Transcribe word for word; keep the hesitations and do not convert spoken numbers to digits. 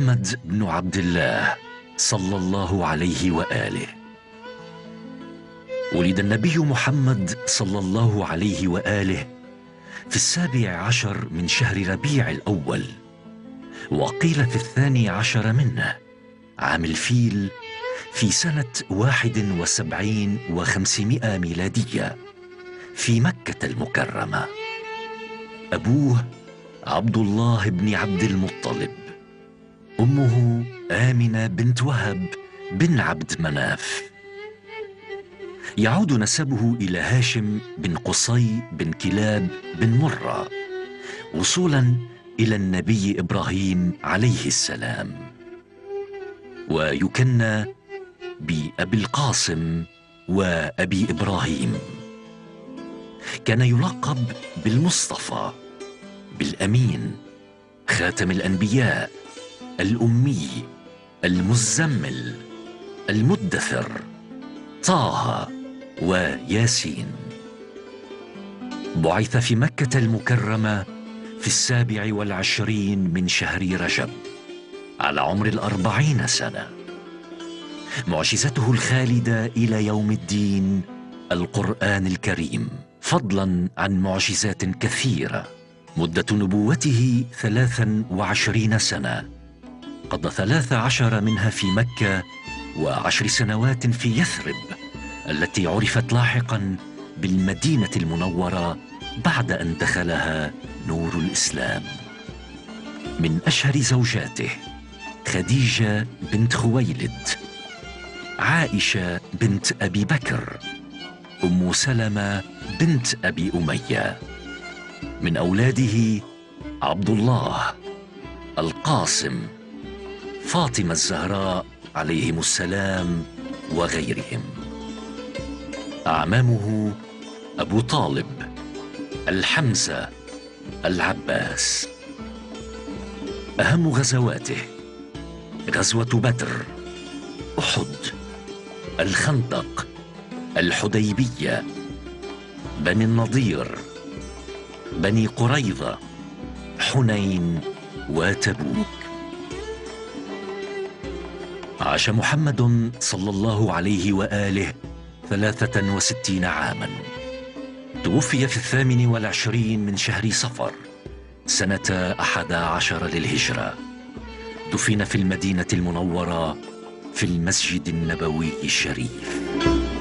محمد بن عبد الله صلى الله عليه وآله. ولد النبي محمد صلى الله عليه وآله في السابع عشر من شهر ربيع الأول، وقيل في الثاني عشر منه، عام الفيل، في سنة واحد وسبعين وخمسمائة ميلادية، في مكة المكرمة. أبوه عبد الله بن عبد المطلب، أمه آمنة بنت وهب بن عبد مناف. يعود نسبه إلى هاشم بن قصي بن كلاب بن مرة، وصولا إلى النبي إبراهيم عليه السلام، ويكنى بأبي القاسم وأبي إبراهيم. كان يلقب بالمصطفى، بالأمين، خاتم الأنبياء، الأمي، المزمل، المدثر، طه وياسين. بعث في مكة المكرمة في السابع والعشرين من شهر رجب على عمر الأربعين سنة. معجزته الخالدة إلى يوم الدين القرآن الكريم، فضلا عن معجزات كثيرة. مدة نبوته ثلاثا وعشرين سنة، قضى ثلاث عشر منها في مكة، وعشر سنوات في يثرب التي عرفت لاحقا بالمدينة المنورة بعد أن دخلها نور الإسلام. من أشهر زوجاته خديجة بنت خويلد، عائشة بنت أبي بكر، أم سلمة بنت أبي أمية. من أولاده عبد الله، القاسم، فاطمة الزهراء عليهم السلام وغيرهم. أعمامه أبو طالب، الحمزة، العباس. أهم غزواته غزوة بدر، أحد، الخندق، الحديبية، بني النضير، بني قريظة، حنين، وتبوك. عاش محمد صلى الله عليه وآله ثلاثة وستين عاما. توفي في الثامن والعشرين من شهر صفر سنة أحد عشر للهجرة. دفن في المدينة المنورة في المسجد النبوي الشريف.